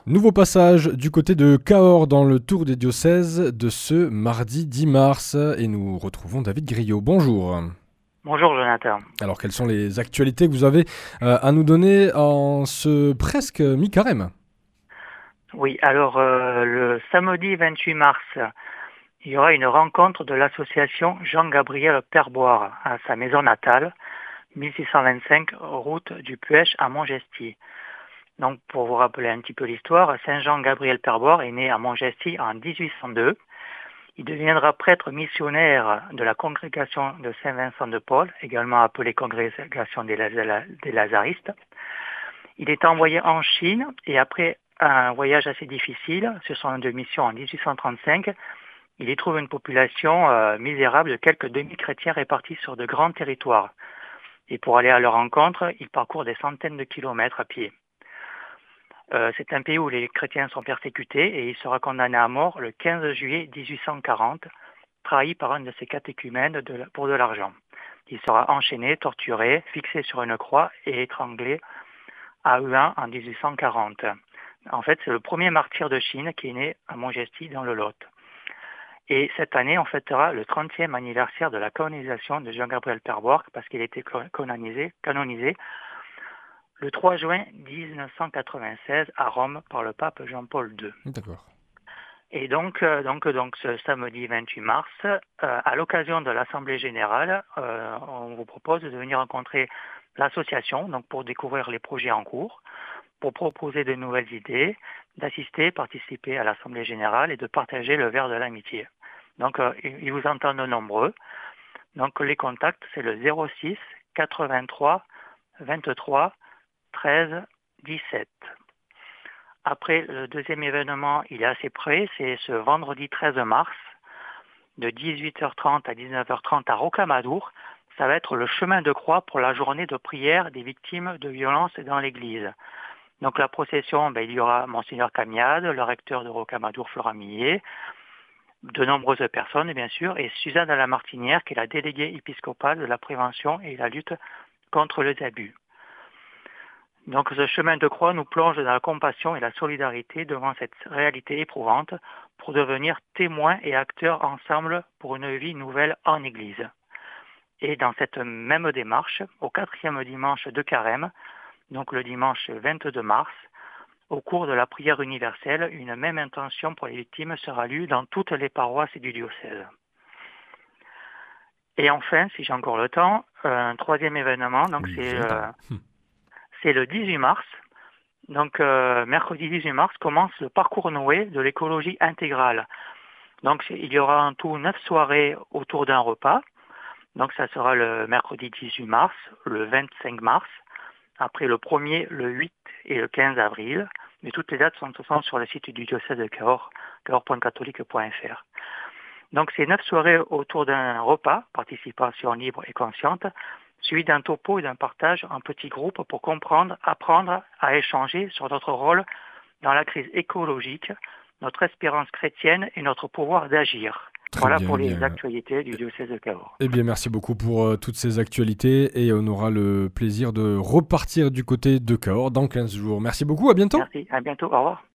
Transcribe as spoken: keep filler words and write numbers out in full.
Nouveau passage du côté de Cahors dans le tour des diocèses de ce mardi dix mars et nous retrouvons David Griot. Bonjour. Bonjour Jonathan. Alors quelles sont les actualités que vous avez euh, à nous donner en ce presque mi-carême? Oui, alors euh, le samedi vingt-huit mars, il y aura une rencontre de l'association Jean-Gabriel Perboire à sa maison natale, mille six cent vingt-cinq route du Puech à Montgesty. Donc pour vous rappeler un petit peu l'histoire, Saint Jean-Gabriel Perboire est né à Montgesty en dix-huit cent deux. Il deviendra prêtre missionnaire de la congrégation de Saint-Vincent de Paul, également appelée congrégation des, Laza- des Lazaristes. Il est envoyé en Chine et après un voyage assez difficile, sur son de mission en dix-huit cent trente-cinq, il y trouve une population euh, misérable de quelques demi-chrétiens répartis sur de grands territoires. Et pour aller à leur rencontre, il parcourt des centaines de kilomètres à pied. Euh, c'est un pays où les chrétiens sont persécutés et il sera condamné à mort le quinze juillet mille huit cent quarante, trahi par un de ses catéchumènes de la- pour de l'argent. Il sera enchaîné, torturé, fixé sur une croix et étranglé à Huan en mille huit cent quarante. En fait, c'est le premier martyr de Chine qui est né à Montgesty dans le Lot. Et cette année, on fêtera le trentième anniversaire de la canonisation de Jean-Gabriel Perboire parce qu'il a été canonisé, canonisé le trois juin mille neuf cent quatre-vingt-seize à Rome par le pape Jean-Paul deux. D'accord. Et donc, euh, donc, donc ce samedi vingt-huit mars, euh, à l'occasion de l'Assemblée générale, euh, on vous propose de venir rencontrer l'association donc pour découvrir les projets en cours, pour proposer de nouvelles idées, d'assister, participer à l'Assemblée générale et de partager le verre de l'amitié. Donc, euh, ils vous entendent nombreux. Donc, les contacts, c'est le zéro six quatre-vingt-trois vingt-trois treize dix-sept. Après, le deuxième événement, il est assez près, c'est ce vendredi treize mars, de dix-huit heures trente à dix-neuf heures trente à Rocamadour. Ça va être le chemin de croix pour la journée de prière des victimes de violences dans l'église. Donc la procession, ben, il y aura Monseigneur Camiade, le recteur de Rocamadour, Florent Millet, de nombreuses personnes bien sûr, et Suzanne de la Martinière, qui est la déléguée épiscopale de la prévention et la lutte contre les abus. Donc ce chemin de croix nous plonge dans la compassion et la solidarité devant cette réalité éprouvante pour devenir témoins et acteurs ensemble pour une vie nouvelle en Église. Et dans cette même démarche, au quatrième dimanche de Carême, donc le dimanche vingt-deux mars, au cours de la prière universelle, une même intention pour les victimes sera lue dans toutes les paroisses du diocèse. Et enfin, si j'ai encore le temps, un troisième événement, donc Oui, c'est, vous avez le temps. euh, c'est le dix-huit mars. Donc euh, mercredi dix-huit mars commence le parcours Noé de l'écologie intégrale. Donc il y aura en tout neuf soirées autour d'un repas. Donc ça sera le mercredi dix-huit mars, le vingt-cinq mars, après le premier, le huit et le quinze avril. Mais toutes les dates sont, sont sur le site du diocèse de Cahors, cahors point catholique point f r. Donc c'est neuf soirées autour d'un repas, participation libre et consciente, suivi d'un topo et d'un partage en petits groupes pour comprendre, apprendre à échanger sur notre rôle dans la crise écologique, notre espérance chrétienne et notre pouvoir d'agir. Très Voilà bien, pour eh les bien. actualités du diocèse de Cahors. Eh bien, merci beaucoup pour euh, toutes ces actualités et on aura le plaisir de repartir du côté de Cahors dans quinze jours. Merci beaucoup, à bientôt. Merci, à bientôt, au revoir.